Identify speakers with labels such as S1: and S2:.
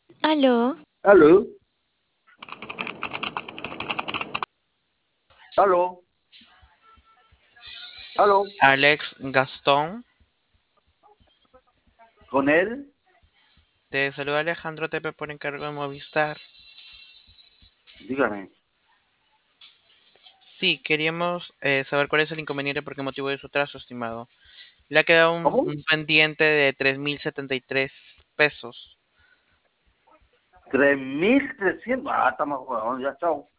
S1: Aló,
S2: Aló, aló, aló,
S3: Alex Gastón,
S2: con él,
S3: te saluda Alejandro Tepe por encargo de Movistar.
S2: dígame.
S3: Sí, queríamos saber cuál es el inconveniente por qué motivo de su trazo, estimado. Le ha quedado
S2: ¿Cómo?
S3: un pendiente de 3.073 pesos.
S2: 3.300. Ah, estamos jugando, ya, chao.